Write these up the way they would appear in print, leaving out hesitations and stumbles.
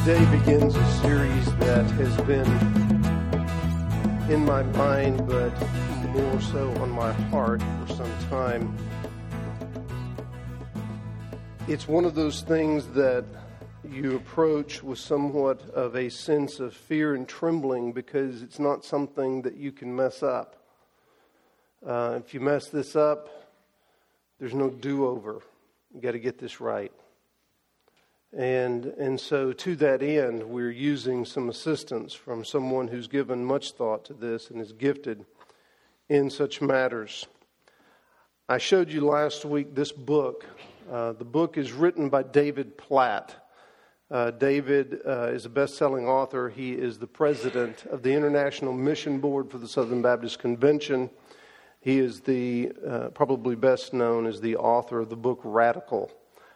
Today begins a series that has been in my mind, but more so on my heart for some time. It's one of those things that you approach with somewhat of a sense of fear and trembling because it's not something that you can mess up. If you mess this up, there's no do-over. You got to get this right. And so to that end, we're using some assistance from someone who's given much thought to this and is gifted in such matters. I showed you last week this book. The book is written by David Platt. David is a best-selling author. He is the president of the International Mission Board for the Southern Baptist Convention. He is probably best known as the author of the book Radical.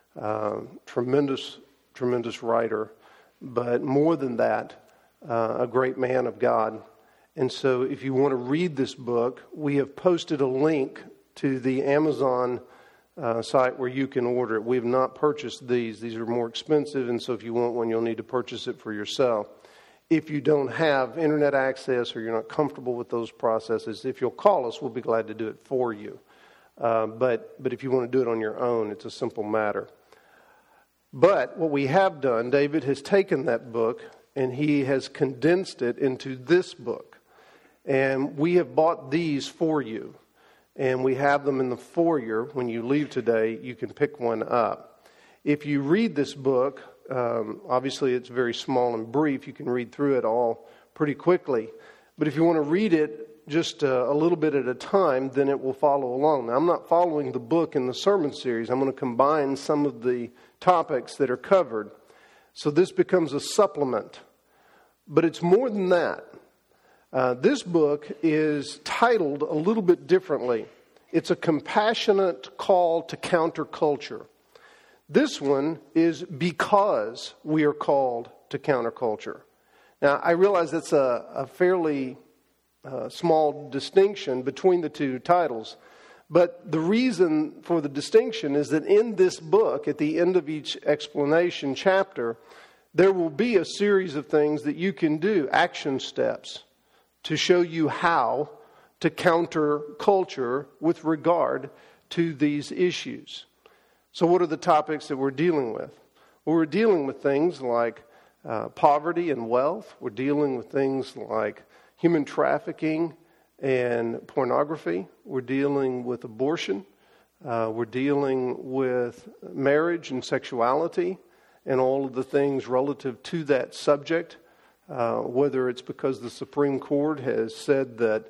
Tremendous writer, but more than that, a great man of God. And so if you want to read this book, we have posted a link to the Amazon site where you can order it. We have not purchased these. These are more expensive, and so if you want one, you'll need to purchase it for yourself. If you don't have internet access or you're not comfortable with those processes, if you'll call us, we'll be glad to do it for you. But if you want to do it on your own, it's a simple matter. But what we have done, David has taken that book and he has condensed it into this book. And we have bought these for you. And we have them in the foyer. When you leave today, you can pick one up. If you read this book, obviously it's very small and brief. You can read through it all pretty quickly. But if you want to read it just a little bit at a time, then it will follow along. Now, I'm not following the book in the sermon series. I'm going to combine some of the topics that are covered. So this becomes a supplement. But it's more than that. This book is titled a little bit differently. It's a compassionate call to counterculture. This one is because we are called to counterculture. Now, I realize that's a fairly small distinction between the two titles. But the reason for the distinction is that in this book, at the end of each explanation chapter, there will be a series of things that you can do, action steps, to show you how to counter culture with regard to these issues. So what are the topics that we're dealing with? Well, we're dealing with things like poverty and wealth. We're dealing with things like human trafficking and pornography. We're dealing with abortion. We're dealing with marriage and sexuality and all of the things relative to that subject, whether it's because the Supreme Court has said that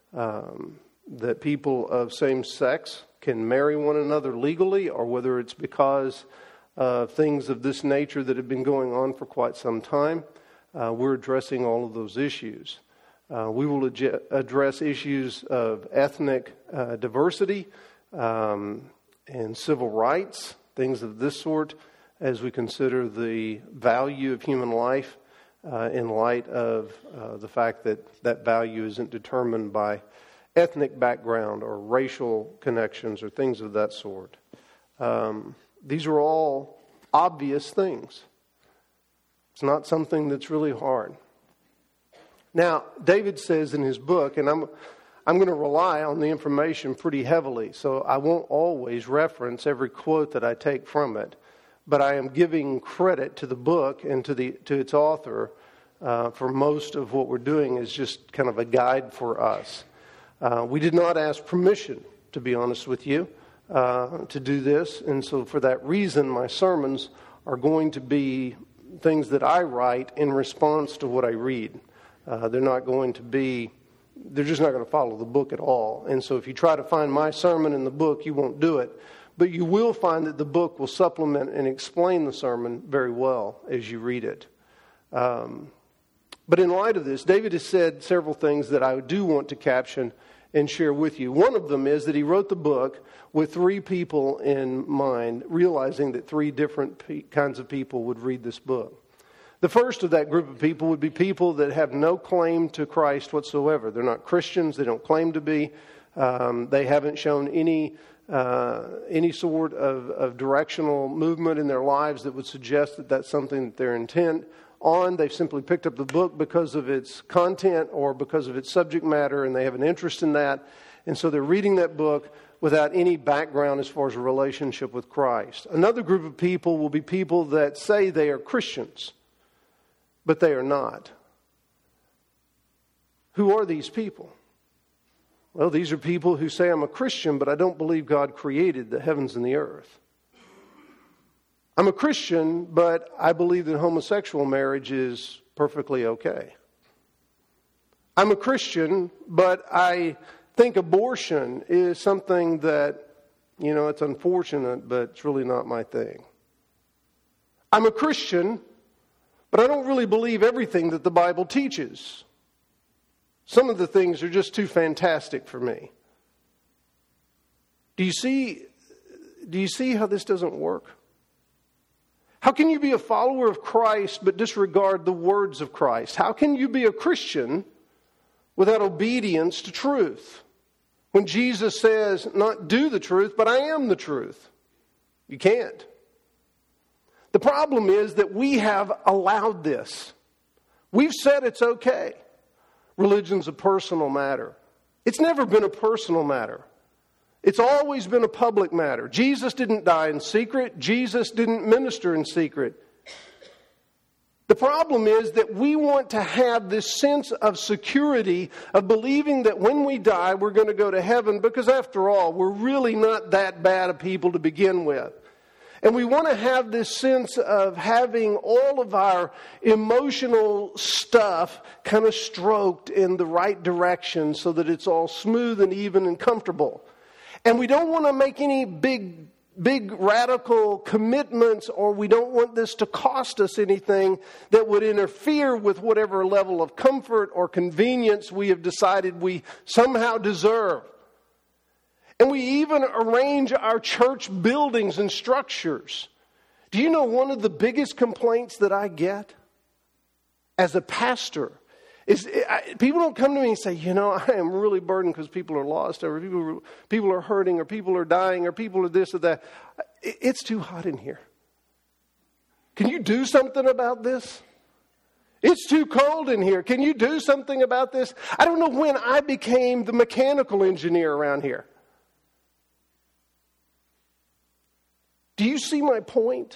people of same sex can marry one another legally, or whether it's because of things of this nature that have been going on for quite some time. We're addressing all of those issues. We will address issues of ethnic diversity and civil rights, things of this sort, as we consider the value of human life in light of the fact that that value isn't determined by ethnic background or racial connections or things of that sort. These are all obvious things. It's not something that's really hard. Now, David says in his book, and I'm going to rely on the information pretty heavily, so I won't always reference every quote that I take from it, but I am giving credit to the book and to its author for most of what we're doing is just kind of a guide for us. We did not ask permission, to be honest with you, to do this, and so for that reason, my sermons are going to be things that I write in response to what I read. They're just not going to follow the book at all. And so if you try to find my sermon in the book, you won't do it. But you will find that the book will supplement and explain the sermon very well as you read it. But in light of this, David has said several things that I do want to caption and share with you. One of them is that he wrote the book with three people in mind, realizing that three different kinds of people would read this book. The first of that group of people would be people that have no claim to Christ whatsoever. They're not Christians. They don't claim to be. They haven't shown any sort of directional movement in their lives that would suggest that that's something that they're intent on. They've simply picked up the book because of its content or because of its subject matter, and they have an interest in that. And so they're reading that book without any background as far as a relationship with Christ. Another group of people will be people that say they are Christians, but they are not. Who are these people? Well, these are people who say, I'm a Christian, but I don't believe God created the heavens and the earth. I'm a Christian, but I believe that homosexual marriage is perfectly okay. I'm a Christian, but I think abortion is something that, it's unfortunate, but it's really not my thing. I'm a Christian, but I don't really believe everything that the Bible teaches. Some of the things are just too fantastic for me. Do you see how this doesn't work? How can you be a follower of Christ but disregard the words of Christ? How can you be a Christian without obedience to truth? When Jesus says, not do the truth, but I am the truth. You can't. The problem is that we have allowed this. We've said it's okay. Religion's a personal matter. It's never been a personal matter. It's always been a public matter. Jesus didn't die in secret. Jesus didn't minister in secret. The problem is that we want to have this sense of security of believing that when we die, we're going to go to heaven because after all, we're really not that bad of people to begin with. And we want to have this sense of having all of our emotional stuff kind of stroked in the right direction so that it's all smooth and even and comfortable. And we don't want to make any big radical commitments, or we don't want this to cost us anything that would interfere with whatever level of comfort or convenience we have decided we somehow deserve. And we even arrange our church buildings and structures. Do you know one of the biggest complaints that I get as a pastor is people don't come to me and say, I am really burdened because people are lost, or people are hurting, or people are dying, or people are this or that. It's too hot in here. Can you do something about this? It's too cold in here. Can you do something about this? I don't know when I became the mechanical engineer around here. Do you see my point?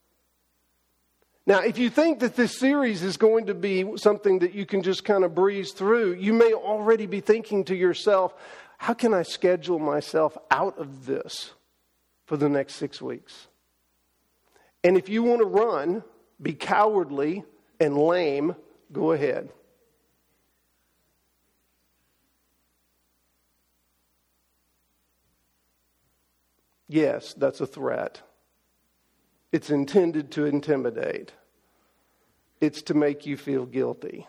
Now, if you think that this series is going to be something that you can just kind of breeze through, you may already be thinking to yourself, how can I schedule myself out of this for the next 6 weeks? And if you want to run, be cowardly and lame, go ahead. Yes, that's a threat. It's intended to intimidate. It's to make you feel guilty.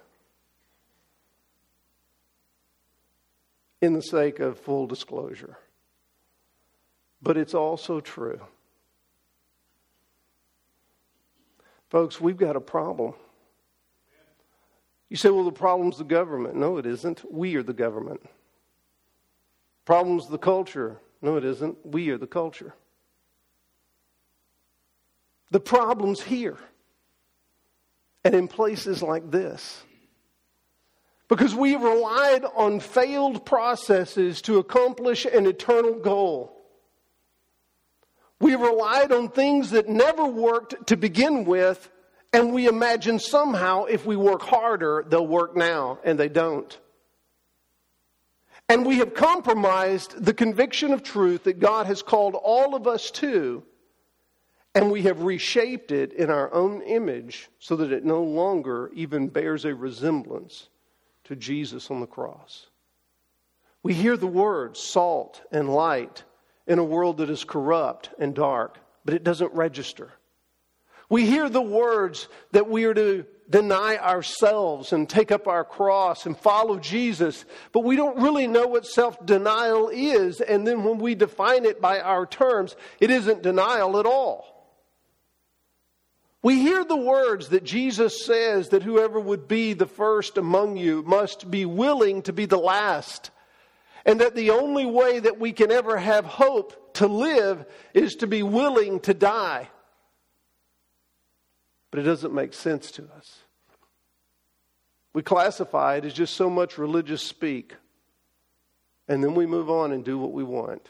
In the sake of full disclosure. But it's also true. Folks, we've got a problem. You say, well, the problem's the government. No, it isn't. We are the government. Problem's the culture. No, it isn't. We are the culture. The problem's here. And in places like this. Because we have relied on failed processes to accomplish an eternal goal. We have relied on things that never worked to begin with, and we imagine somehow if we work harder, they'll work now, and they don't. And we have compromised the conviction of truth that God has called all of us to, and we have reshaped it in our own image so that it no longer even bears a resemblance to Jesus on the cross. We hear the words salt and light in a world that is corrupt and dark, but it doesn't register. We hear the words that we are to deny ourselves and take up our cross and follow Jesus, but we don't really know what self-denial is, and then when we define it by our terms, it isn't denial at all. We hear the words that Jesus says that whoever would be the first among you must be willing to be the last, and that the only way that we can ever have hope to live is to be willing to die. But it doesn't make sense to us. We classify it as just so much religious speak. And then we move on and do what we want.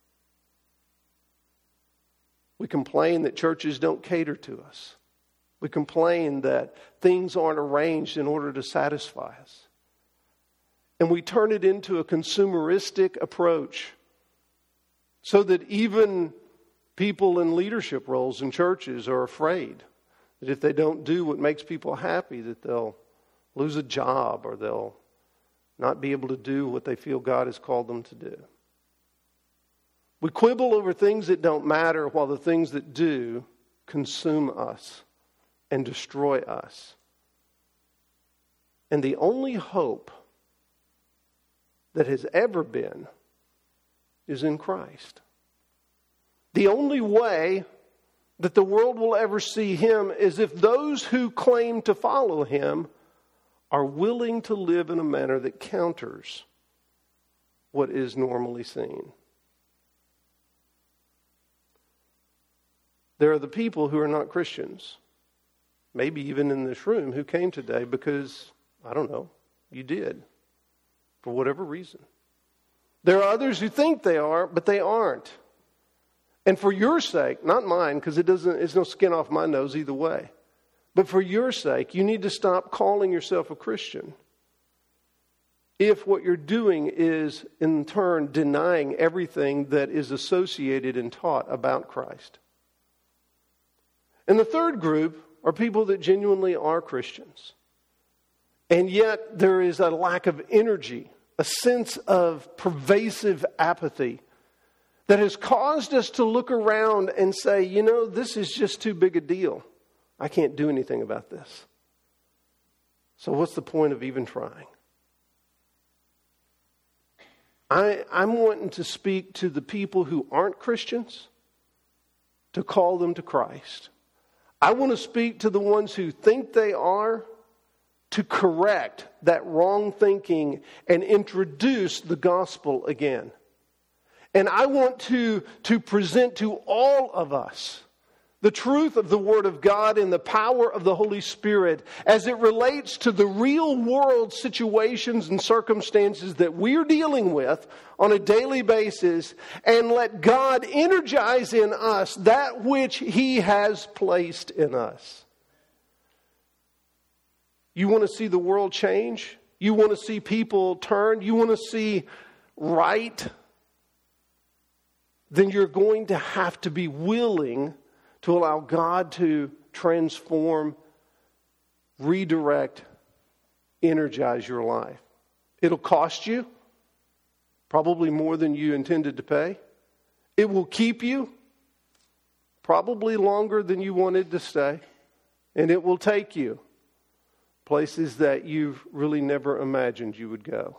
We complain that churches don't cater to us. We complain that things aren't arranged in order to satisfy us. And we turn it into a consumeristic approach so that even people in leadership roles in churches are afraid that if they don't do what makes people happy, that they'll lose a job or they'll not be able to do what they feel God has called them to do. We quibble over things that don't matter while the things that do consume us and destroy us. And the only hope that has ever been is in Christ. The only way that the world will ever see Him is if those who claim to follow Him are willing to live in a manner that counters what is normally seen. There are the people who are not Christians, maybe even in this room, who came today because, I don't know, you did, for whatever reason. There are others who think they are, but they aren't. And for your sake, not mine, because it's no skin off my nose either way. But for your sake, you need to stop calling yourself a Christian if what you're doing is, in turn, denying everything that is associated and taught about Christ. And the third group are people that genuinely are Christians. And yet there is a lack of energy, a sense of pervasive apathy that has caused us to look around and say, you know, this is just too big a deal. I can't do anything about this. So what's the point of even trying? I'm wanting to speak to the people who aren't Christians to call them to Christ. I want to speak to the ones who think they are to correct that wrong thinking and introduce the gospel again. And I want to present to all of us the truth of the Word of God and the power of the Holy Spirit as it relates to the real world situations and circumstances that we're dealing with on a daily basis, and let God energize in us that which He has placed in us. You want to see the world change? You want to see people turn? You want to see right? Then you're going to have to be willing to allow God to transform, redirect, energize your life. It'll cost you probably more than you intended to pay. It will keep you probably longer than you wanted to stay. And it will take you places that you've really never imagined you would go.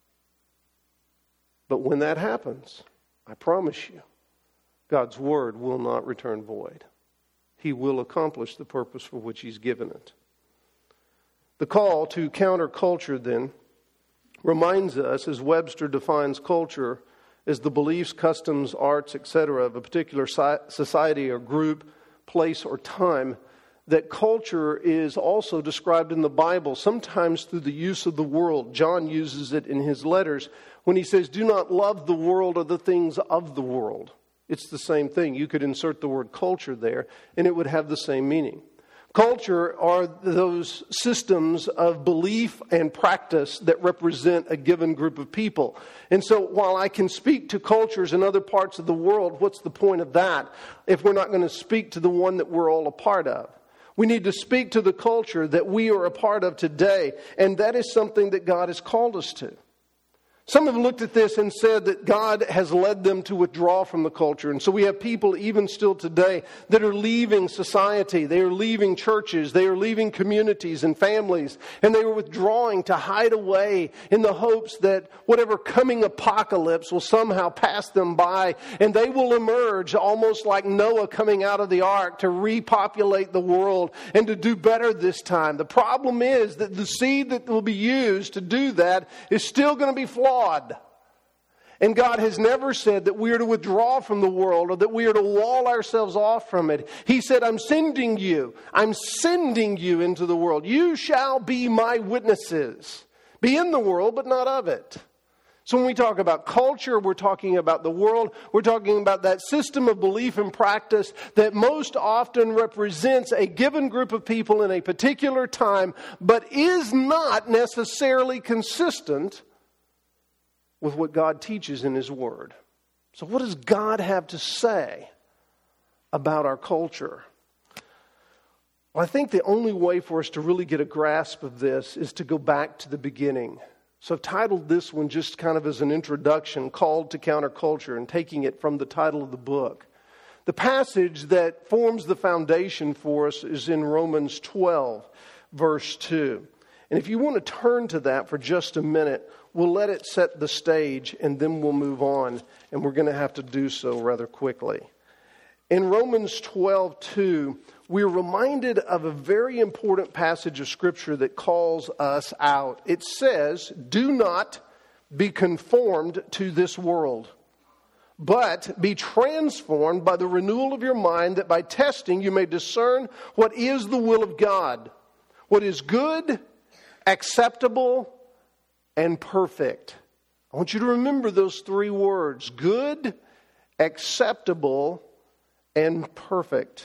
But when that happens, I promise you, God's Word will not return void. He will accomplish the purpose for which He's given it. The call to counterculture, then, reminds us, as Webster defines culture, as the beliefs, customs, arts, etc. of a particular society or group, place, or time, that culture is also described in the Bible, sometimes through the use of the world. John uses it in his letters when he says, do not love the world or the things of the world. It's the same thing. You could insert the word culture there, and it would have the same meaning. Culture are those systems of belief and practice that represent a given group of people. And so while I can speak to cultures in other parts of the world, what's the point of that if we're not going to speak to the one that we're all a part of? We need to speak to the culture that we are a part of today, and that is something that God has called us to. Some have looked at this and said that God has led them to withdraw from the culture. And so we have people even still today that are leaving society. They are leaving churches. They are leaving communities and families. And they are withdrawing to hide away in the hopes that whatever coming apocalypse will somehow pass them by. And they will emerge almost like Noah coming out of the ark to repopulate the world and to do better this time. The problem is that the seed that will be used to do that is still going to be flawed. And God has never said that we are to withdraw from the world or that we are to wall ourselves off from it. He said, I'm sending you into the world. You shall be my witnesses. Be in the world, but not of it. So when we talk about culture, we're talking about the world. We're talking about that system of belief and practice that most often represents a given group of people in a particular time, but is not necessarily consistent with what God teaches in His Word. So what does God have to say about our culture? Well, I think the only way for us to really get a grasp of this is to go back to the beginning. So I've titled this one just kind of as an introduction, Called to Counterculture, and taking it from the title of the book. The passage that forms the foundation for us is in Romans 12, verse 2. And if you want to turn to that for just a minute, we'll let it set the stage and then we'll move on. And we're going to have to do so rather quickly. In Romans 12:2, we're reminded of a very important passage of Scripture that calls us out. It says, do not be conformed to this world, but be transformed by the renewal of your mind, that by testing you may discern what is the will of God, what is good, acceptable, and perfect. I want you to remember those three words: good, acceptable, and perfect.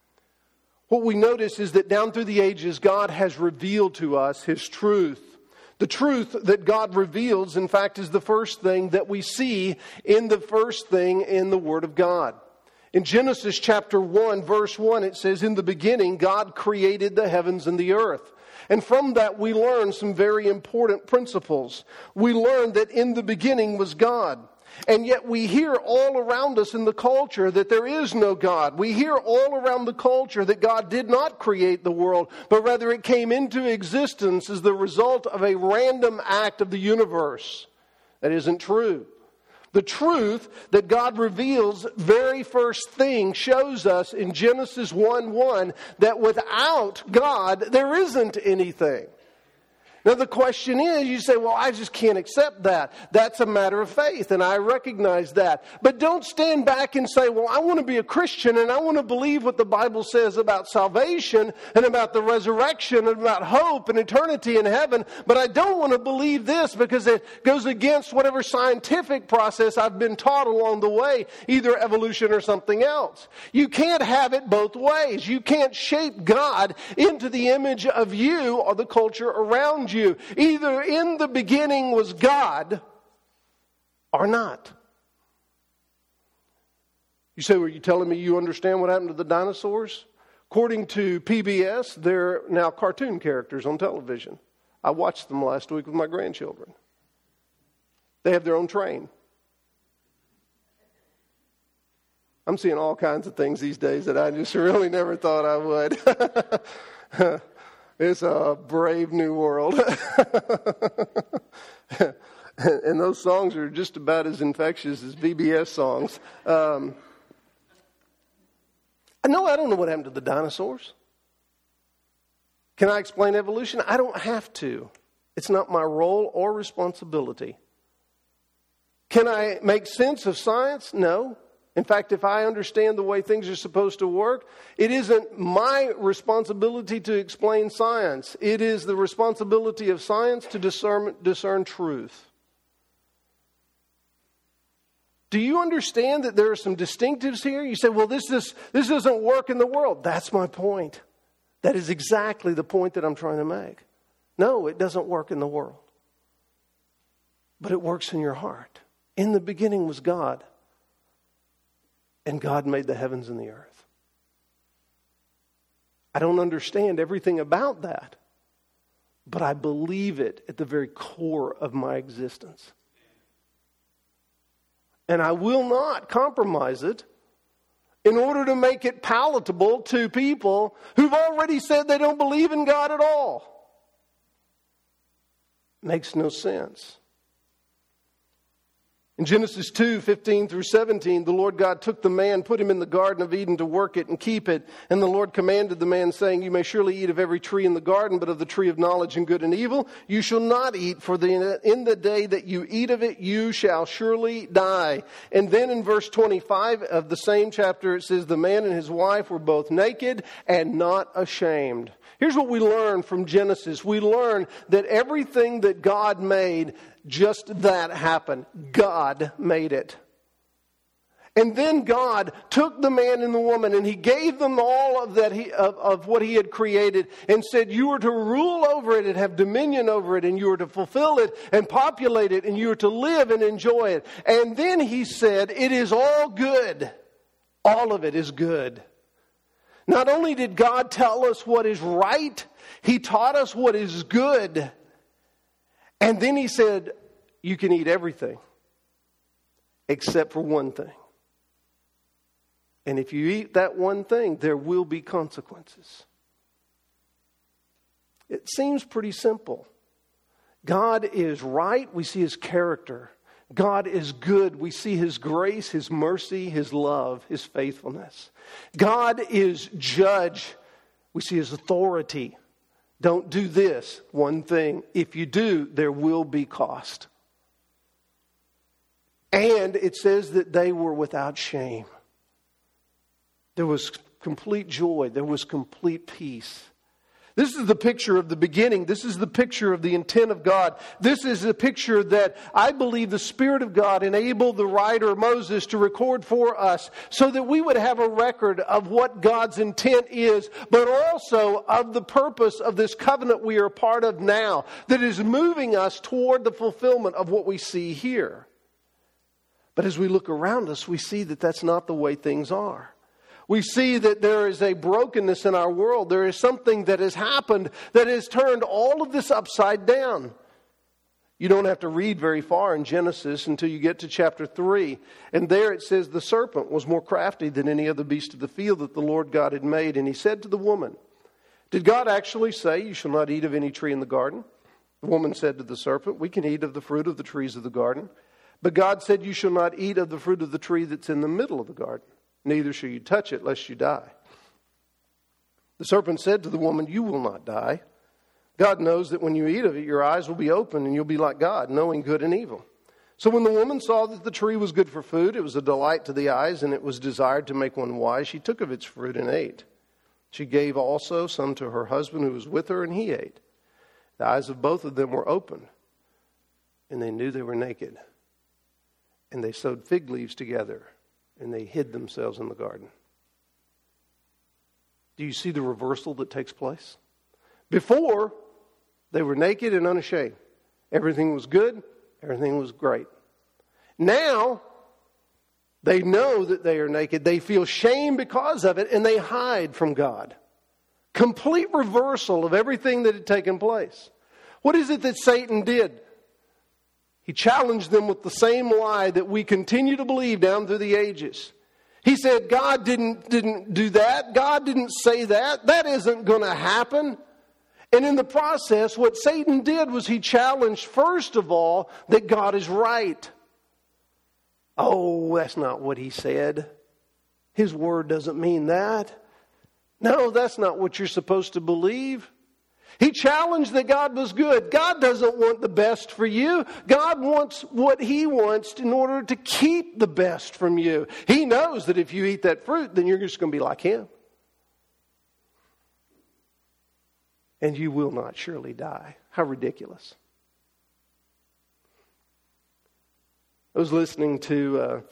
What we notice is that down through the ages, God has revealed to us His truth. The truth that God reveals, in fact, is the first thing that we see in the first thing in the Word of God. In Genesis chapter 1, verse 1, it says, in the beginning, God created the heavens and the earth. And from that, we learn some very important principles. We learn that in the beginning was God. And yet we hear all around us in the culture that there is no God. We hear all around the culture that God did not create the world, but rather it came into existence as the result of a random act of the universe. That isn't true. The truth that God reveals, very first thing, shows us in Genesis 1:1 that without God, there isn't anything. Now the question is, you say, well, I just can't accept that. That's a matter of faith, and I recognize that. But don't stand back and say, well, I want to be a Christian, and I want to believe what the Bible says about salvation, and about the resurrection, and about hope and eternity in heaven, but I don't want to believe this because it goes against whatever scientific process I've been taught along the way, either evolution or something else. You can't have it both ways. You can't shape God into the image of you or the culture around you. Either in the beginning was God or not. You say, well, are you telling me you understand what happened to the dinosaurs? According to PBS, they're now cartoon characters on television. I watched them last week with my grandchildren. They have their own train. I'm seeing all kinds of things these days that I just really never thought I would. It's a brave new world. And those songs are just about as infectious as VBS songs. No, I don't know what happened to the dinosaurs. Can I explain evolution? I don't have to. It's not my role or responsibility. Can I make sense of science? No. In fact, if I understand the way things are supposed to work, it isn't my responsibility to explain science. It is the responsibility of science to discern truth. Do you understand that there are some distinctives here? You say, well, this doesn't work in the world. That's my point. That is exactly the point that I'm trying to make. No, it doesn't work in the world. But it works in your heart. In the beginning was God. And God made the heavens and the earth. I don't understand everything about that, but I believe it at the very core of my existence. And I will not compromise it in order to make it palatable to people who've already said they don't believe in God at all. Makes no sense. In Genesis 2:15-17, the Lord God took the man, put him in the Garden of Eden to work it and keep it. And the Lord commanded the man, saying, "You may surely eat of every tree in the garden, but of the tree of knowledge and good and evil you shall not eat, for in the day that you eat of it, you shall surely die." And then in verse 25 of the same chapter, it says, the man and his wife were both naked and not ashamed. Here's what we learn from Genesis. We learn that everything that God made, just that happened. God made it. And then God took the man and the woman and He gave them all of that of what He had created and said, you are to rule over it and have dominion over it, and you are to fulfill it and populate it, and you are to live and enjoy it. And then He said, it is all good. All of it is good. Not only did God tell us what is right, He taught us what is good. And then He said, you can eat everything except for one thing. And if you eat that one thing, there will be consequences. It seems pretty simple. God is right. We see His character. God is good. We see His grace, His mercy, His love, His faithfulness. God is judge. We see His authority. Don't do this one thing. If you do, there will be cost. And it says that they were without shame. There was complete joy. There was complete peace. This is the picture of the beginning. This is the picture of the intent of God. This is a picture that I believe the Spirit of God enabled the writer Moses to record for us so that we would have a record of what God's intent is, but also of the purpose of this covenant we are a part of now that is moving us toward the fulfillment of what we see here. But as we look around us, we see that that's not the way things are. We see that there is a brokenness in our world. There is something that has happened that has turned all of this upside down. You don't have to read very far in Genesis until you get to chapter 3. And there it says the serpent was more crafty than any other beast of the field that the Lord God had made. And he said to the woman, did God actually say you shall not eat of any tree in the garden? The woman said to the serpent, we can eat of the fruit of the trees of the garden. But God said you shall not eat of the fruit of the tree that's in the middle of the garden. Neither shall you touch it, lest you die. The serpent said to the woman, you will not die. God knows that when you eat of it, your eyes will be open and you'll be like God, knowing good and evil. So when the woman saw that the tree was good for food, it was a delight to the eyes, and it was desired to make one wise, she took of its fruit and ate. She gave also some to her husband who was with her, and he ate. The eyes of both of them were opened, and they knew they were naked. And they sewed fig leaves together, and they hid themselves in the garden. Do you see the reversal that takes place? Before, they were naked and unashamed. Everything was good. Everything was great. Now, they know that they are naked. They feel shame because of it, and they hide from God. Complete reversal of everything that had taken place. What is it that Satan did? He challenged them with the same lie that we continue to believe down through the ages. He said, God didn't do that. God didn't say that. That isn't going to happen. And in the process, what Satan did was he challenged, first of all, that God is right. Oh, that's not what he said. His word doesn't mean that. No, that's not what you're supposed to believe. He challenged that God was good. God doesn't want the best for you. God wants what He wants in order to keep the best from you. He knows that if you eat that fruit, then you're just going to be like Him. And you will not surely die. How ridiculous. I was listening to a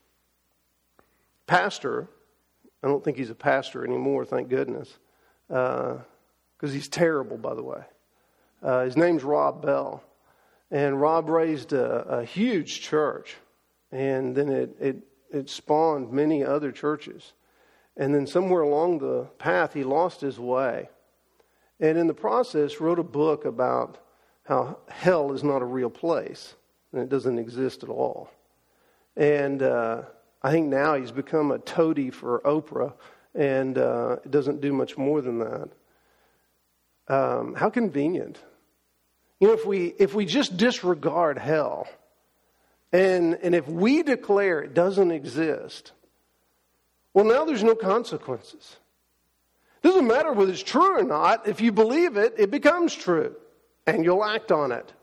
pastor. I don't think he's a pastor anymore, thank goodness. Because he's terrible, by the way. His name's Rob Bell. And Rob raised a huge church. And then it spawned many other churches. And then somewhere along the path, he lost his way. And in the process, wrote a book about how hell is not a real place. And it doesn't exist at all. And I think now he's become a toady for Oprah. And it doesn't do much more than that. How convenient. You know, if we just disregard hell And if we declare it doesn't exist, well, now there's no consequences. It doesn't matter whether it's true or not. If you believe it, it becomes true. And you'll act on it.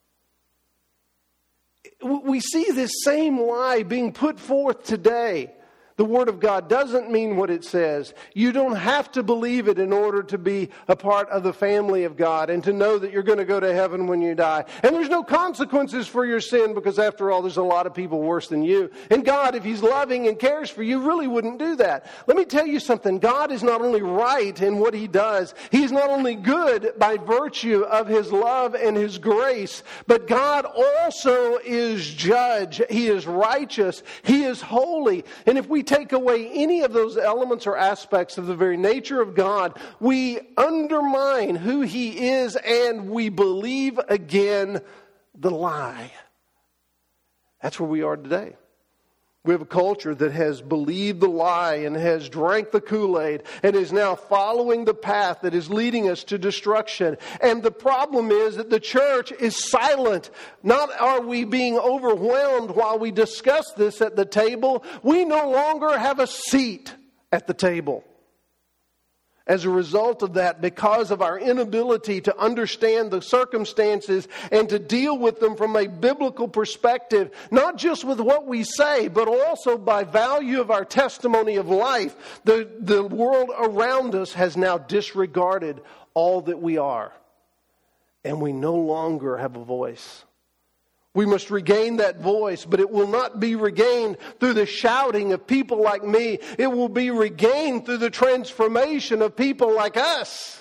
We see this same lie being put forth today. The Word of God doesn't mean what it says. You don't have to believe it in order to be a part of the family of God and to know that you're going to go to heaven when you die. And there's no consequences for your sin because after all, there's a lot of people worse than you. And God, if He's loving and cares for you, really wouldn't do that. Let me tell you something. God is not only right in what He does. He's not only good by virtue of His love and His grace, but God also is judge. He is righteous. He is holy. And if we take away any of those elements or aspects of the very nature of God, we undermine who He is and we believe again the lie. That's where we are today. We have a culture that has believed the lie and has drank the Kool-Aid and is now following the path that is leading us to destruction. And the problem is that the church is silent. Not are we being overwhelmed while we discuss this at the table. We no longer have a seat at the table. As a result of that, because of our inability to understand the circumstances and to deal with them from a biblical perspective, not just with what we say, but also by value of our testimony of life, the world around us has now disregarded all that we are. And we no longer have a voice. We must regain that voice, but it will not be regained through the shouting of people like me. It will be regained through the transformation of people like us.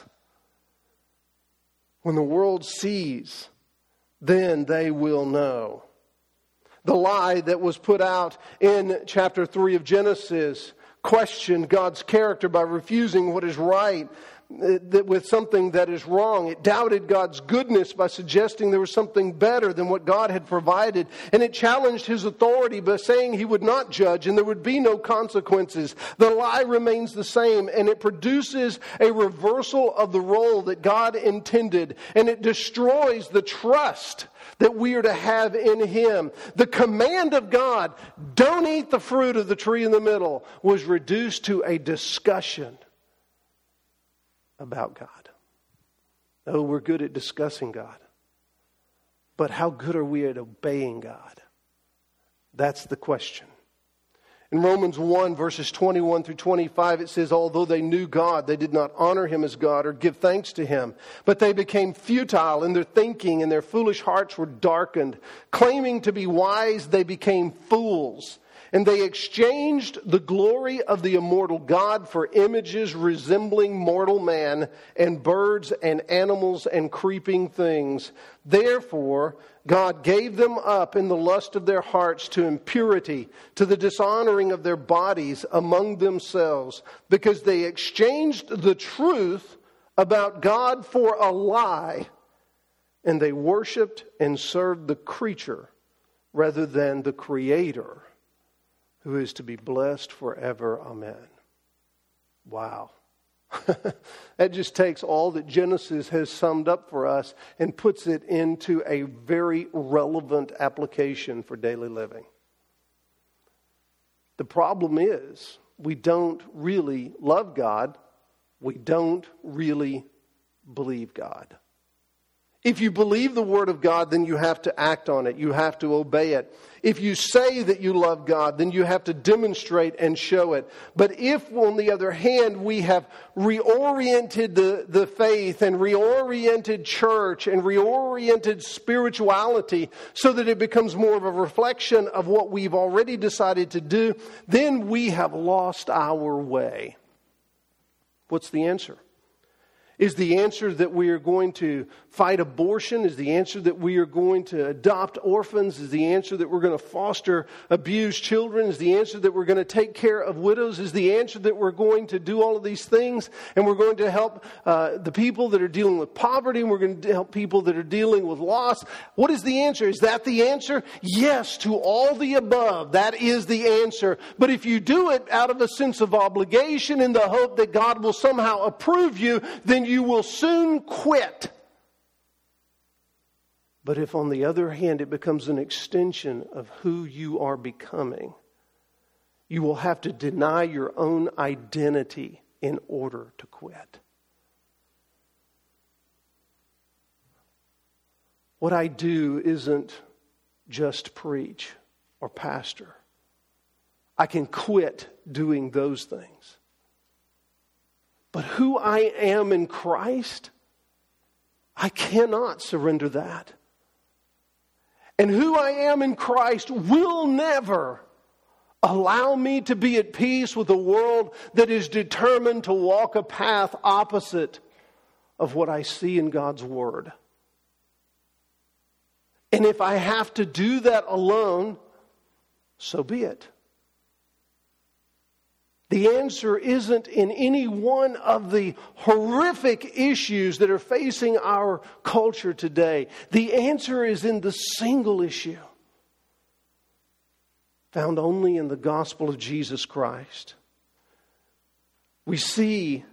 When the world sees, then they will know. The lie that was put out in chapter 3 of Genesis questioned God's character by refusing what is right with something that is wrong. It doubted God's goodness by suggesting there was something better than what God had provided. And it challenged His authority by saying He would not judge and there would be no consequences. The lie remains the same, and it produces a reversal of the role that God intended. And it destroys the trust that we are to have in Him. The command of God, don't eat the fruit of the tree in the middle, was reduced to a discussion about God. Oh, we're good at discussing God. But how good are we at obeying God? That's the question. In Romans 1, verses 21 through 25, it says, although they knew God, they did not honor Him as God or give thanks to Him. But they became futile in their thinking, and their foolish hearts were darkened. Claiming to be wise, they became fools. And they exchanged the glory of the immortal God for images resembling mortal man and birds and animals and creeping things. Therefore, God gave them up in the lust of their hearts to impurity, to the dishonoring of their bodies among themselves, because they exchanged the truth about God for a lie, and they worshipped and served the creature rather than the Creator, who is to be blessed forever. Amen. Wow. That just takes all that Genesis has summed up for us and puts it into a very relevant application for daily living. The problem is, we don't really love God. We don't really believe God. If you believe the Word of God, then you have to act on it. You have to obey it. If you say that you love God, then you have to demonstrate and show it. But if, on the other hand, we have reoriented the faith and reoriented church and reoriented spirituality so that it becomes more of a reflection of what we've already decided to do, then we have lost our way. What's the answer? Is the answer that we are going to fight abortion? Is the answer that we are going to adopt orphans? Is the answer that we're going to foster abused children? Is the answer that we're going to take care of widows? Is the answer that we're going to do all of these things and we're going to help the people that are dealing with poverty and we're going to help people that are dealing with loss? What is the answer? Is that the answer? Yes, to all the above. That is the answer. But if you do it out of a sense of obligation in the hope that God will somehow approve you, then you will soon quit. But if, on the other hand, it becomes an extension of who you are becoming, you will have to deny your own identity in order to quit. What I do isn't just preach or pastor. I can quit doing those things. But who I am in Christ, I cannot surrender that. And who I am in Christ will never allow me to be at peace with a world that is determined to walk a path opposite of what I see in God's Word. And if I have to do that alone, so be it. The answer isn't in any one of the horrific issues that are facing our culture today. The answer is in the single issue found only in the gospel of Jesus Christ. We see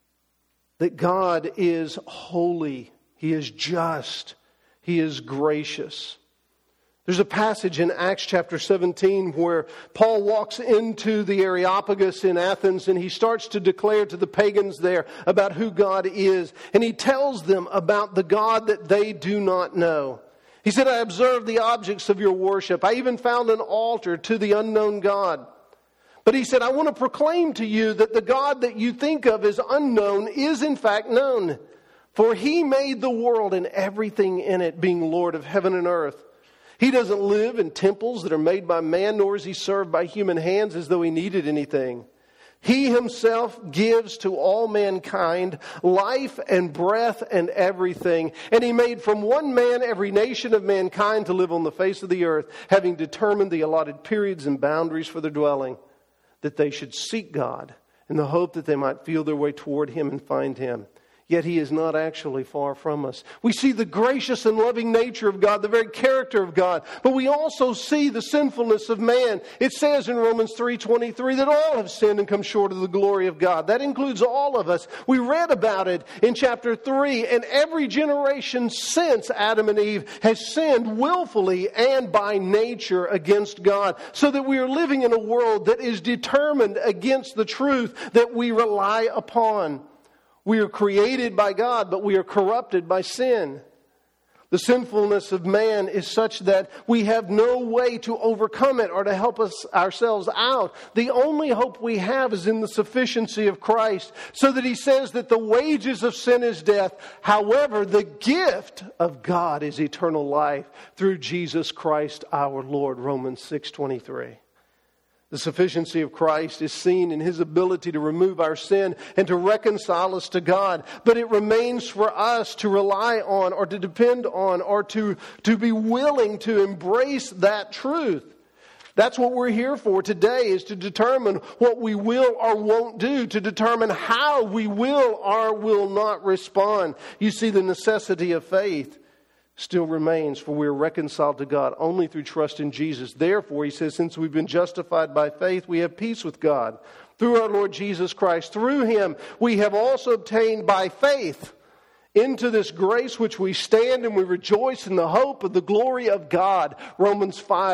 that God is holy, He is just, He is gracious. There's a passage in Acts chapter 17 where Paul walks into the Areopagus in Athens and he starts to declare to the pagans there about who God is. And he tells them about the God that they do not know. He said, I observed the objects of your worship. I even found an altar to the unknown God. But he said, I want to proclaim to you that the God that you think of as unknown is in fact known. For He made the world and everything in it, being Lord of heaven and earth. He doesn't live in temples that are made by man, nor is He served by human hands as though He needed anything. He Himself gives to all mankind life and breath and everything. And He made from one man every nation of mankind to live on the face of the earth, having determined the allotted periods and boundaries for their dwelling, that they should seek God in the hope that they might feel their way toward Him and find Him. Yet He is not actually far from us. We see the gracious and loving nature of God, the very character of God. But we also see the sinfulness of man. It says in Romans 3:23 that all have sinned and come short of the glory of God. That includes all of us. We read about it in chapter 3. And every generation since Adam and Eve has sinned willfully and by nature against God. So that we are living in a world that is determined against the truth that we rely upon. We are created by God, but we are corrupted by sin. The sinfulness of man is such that we have no way to overcome it or to help us ourselves out. The only hope we have is in the sufficiency of Christ, so that He says that the wages of sin is death. However, the gift of God is eternal life through Jesus Christ our Lord. Romans 6:23. The sufficiency of Christ is seen in His ability to remove our sin and to reconcile us to God. But it remains for us to rely on or to depend on or to be willing to embrace that truth. That's what we're here for today, is to determine what we will or won't do, to determine how we will or will not respond. You see, the necessity of faith still remains, for we are reconciled to God only through trust in Jesus. Therefore, he says, since we've been justified by faith, we have peace with God through our Lord Jesus Christ. Through Him, we have also obtained by faith into this grace which we stand, and we rejoice in the hope of the glory of God. Romans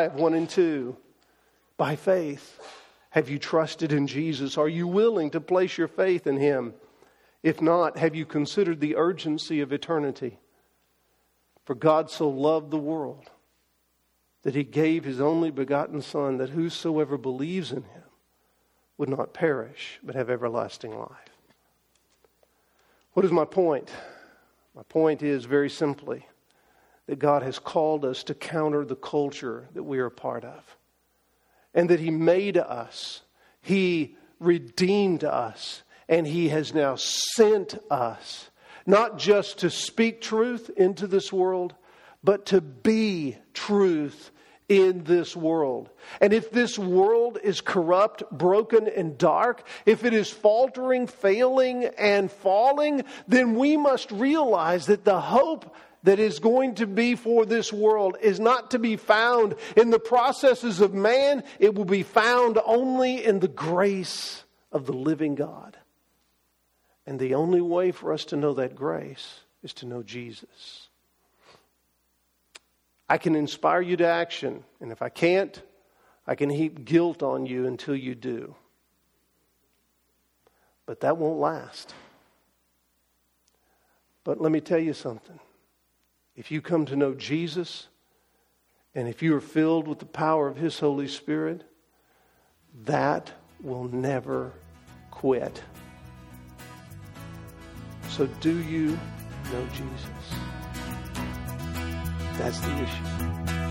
5:1-2. By faith, have you trusted in Jesus? Are you willing to place your faith in Him? If not, have you considered the urgency of eternity? For God so loved the world that He gave His only begotten Son, that whosoever believes in Him would not perish, but have everlasting life. What is my point? My point is very simply that God has called us to counter the culture that we are a part of. And that He made us, He redeemed us, and He has now sent us. Not just to speak truth into this world, but to be truth in this world. And if this world is corrupt, broken, and dark, if it is faltering, failing, and falling, then we must realize that the hope that is going to be for this world is not to be found in the processes of man. It will be found only in the grace of the living God. And the only way for us to know that grace is to know Jesus. I can inspire you to action. And if I can't, I can heap guilt on you until you do. But that won't last. But let me tell you something. If you come to know Jesus, and if you are filled with the power of His Holy Spirit, that will never quit. So do you know Jesus? That's the issue.